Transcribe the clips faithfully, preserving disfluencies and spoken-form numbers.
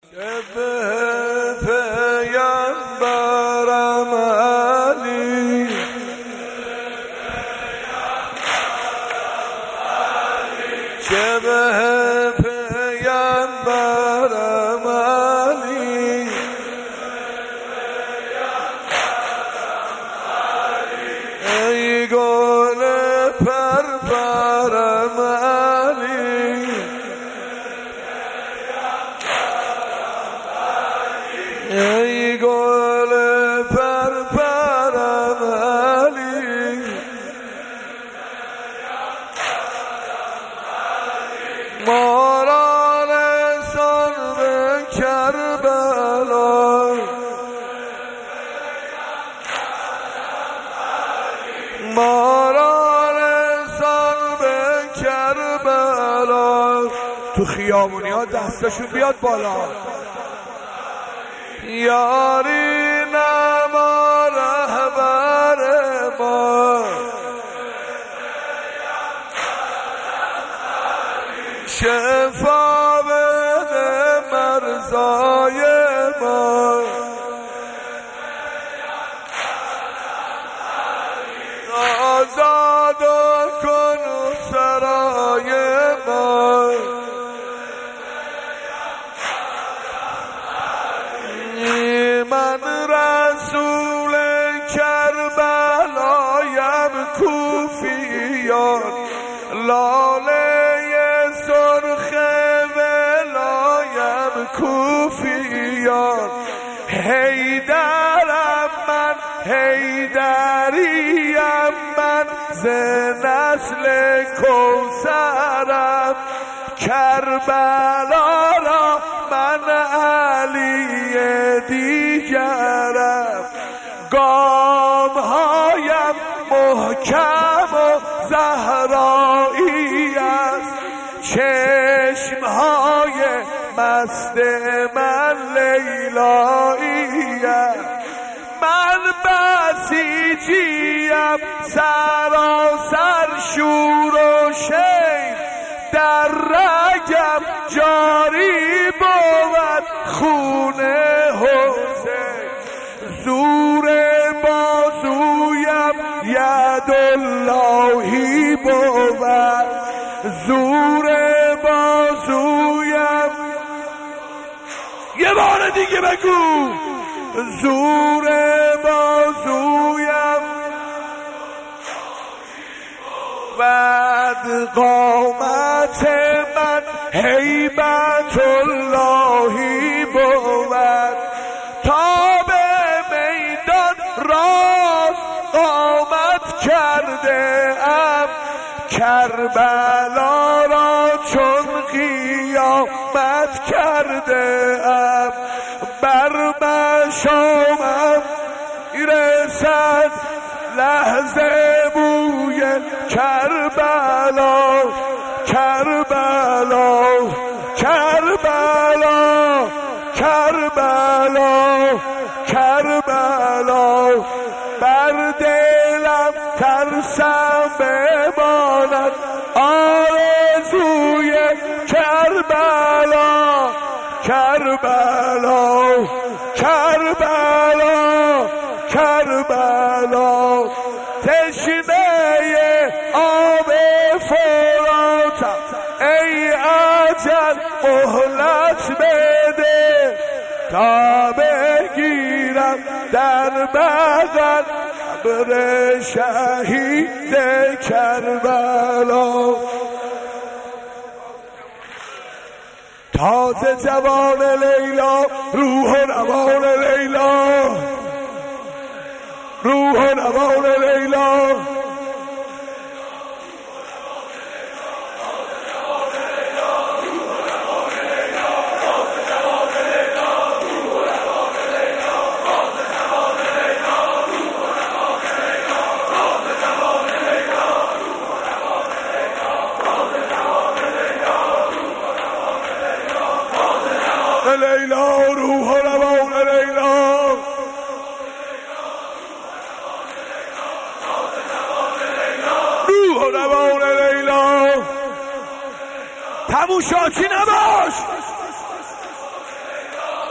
پیامبرم علی چه به پیامبرم علی ای گل پرپرم علی ای گل پرپرم علی ما را رسان به کربلا ما را رسان به کربلا تو خیابونی ها دستشون بیاد بالا یاری نما رهبر ما شفا بده مرزای ما آزاد کن سرای ما من رسول کربلایم کوفیان لاله سرخ ولایم کوفیان حیدرم من حیدریم من ز نسل کوثرم کربلا را من علی دیگرم گام هایم محکم و زهرایی است چشم های مست من لیلایی است من بسیجیم سراسر شور و شیر در رگم جاری بود خون حسین زور بازویم ید اللهی بود زور بازویم یه بار دیگه بگو زور بازویم بعد قامت من هیبت اللهی بود تا به میدان راست قامت کرده ام کربلا را چون قیامت کرده ام بر مشامم رسد لحظه بوی کربلا کربلا کربلا کربلا کربلا بر دلم ترسم بماند آرزوی کربلا کربلا کربلا کربلا تشنه آب فراتم ای اجل مهلت بده تا بگیرم در بغل قبر شهید کربلا تازه جوان لیلا روح و روان لیلا روح و روان لیلا لیلا روح و روان لیلا روح و روان لیلا تموشاچی نباش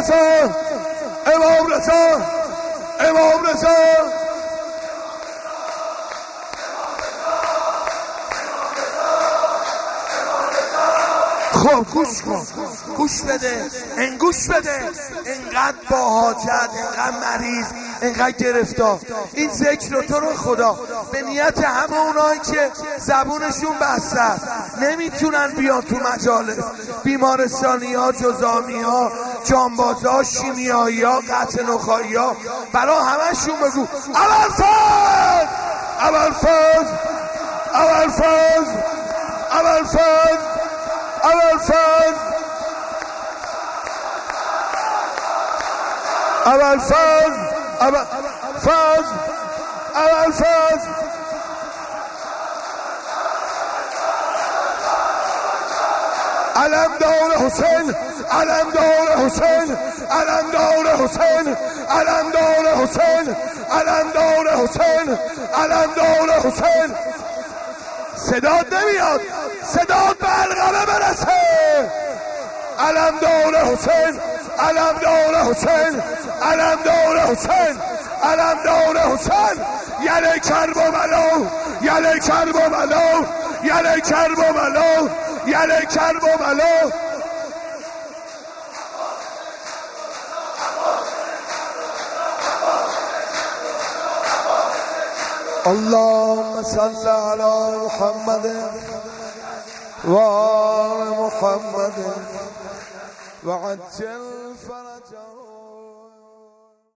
رضا امام رضا امام رضا خب گوش کن، گوش بده، انگوش بده. انقدر با حاجت، انقدر مریض، انقدر گرفتار. این ذکر رو تو رو خدا به نیت همه اونایی که زبونشون بسته است نمیتونن بیان تو مجالس، بیمارستانی ها، جزامی ها، جانباز ها، شیمیایی ها، قطع نخایی ها، برا همهشون بگو ابوالفضل ابوالفضل ابوالفضل ابوالفضل ابوالفضل ابوالفضل ابوالفضل ابوالفضل علمدار حسین علمدار حسین علمدار حسین علمدار حسین علمدار حسین علمدار حسین. صدات نمیاد، صدات به علقمه برسه. علمدار حسین علمدار حسین علمدار حسین علمدار حسین. یله کرب و بلا یله کرب و بلا یله کرب و بلا یله کرب و بلا. اللهم صل على محمد و آل محمد وعجل